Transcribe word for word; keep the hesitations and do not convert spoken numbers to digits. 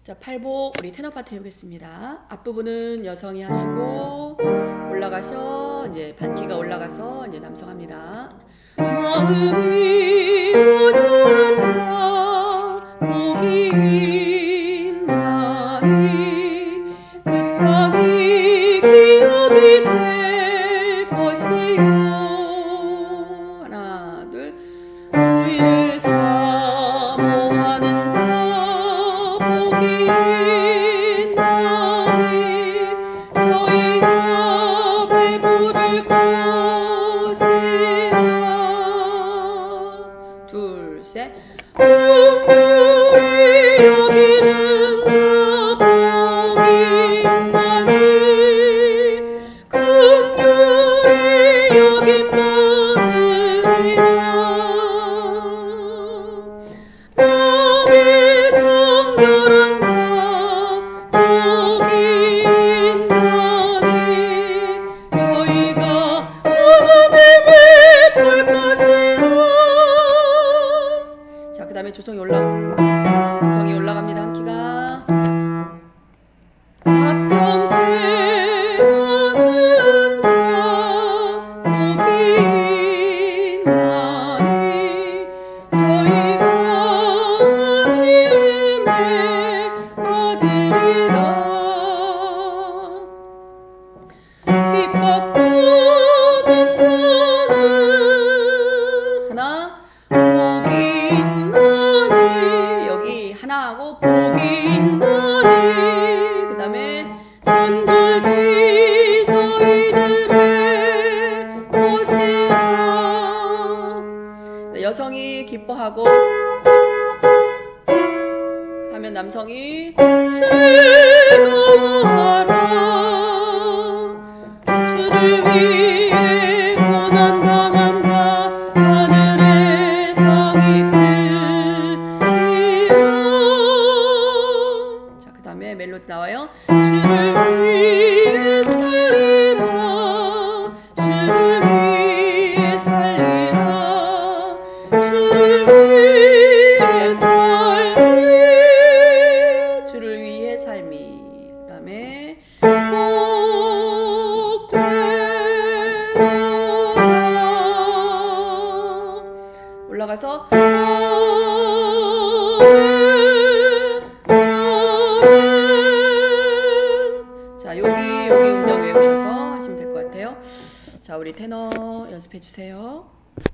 자, 팔복 우리 테너 파트 해보겠습니다. 앞부분은 여성이 하시고 올라가셔 이제 반키가 올라가서 이제 남성 합니다. 마음이 무너진 자 복이 있나니 그 땅이 기업이 될 것이요. 하나 둘 주의를 사모하는 자 복이 있나니 저희가 배부를 것이라. 둘셋 긍휼히 여기는 자 복이 있나니 긍휼히 여김 받으리라. 마음이 정결한 자 복이 있나니 저희가 하나님을 볼 것이라. 자, 그 다음에 조성이 올라 조성이 올라갑니다. 한 키가 합병되는 자 복이 있나니 저희가 하나님의 아들이라. 핍박받는 자는 하나 복이 있나니 여기 하나하고 복이 있나니 그 다음에 천국이 저희들의 것이라. 여성이 기뻐하고 하면 남성이 즐거워하라. 주를 위해 고난당한 자 하늘의 상이 크리라. 자, 그 다음에 멜로디 나와요. 주를 위해 살리라. 주를 위해 살리라. 주를 위해 삶이 주를 위해 삶이 그 다음에 올라가서 자, 여기 여기 음정 외우셔서 하시면 될 것 같아요. 자, 우리 테너 연습해 주세요.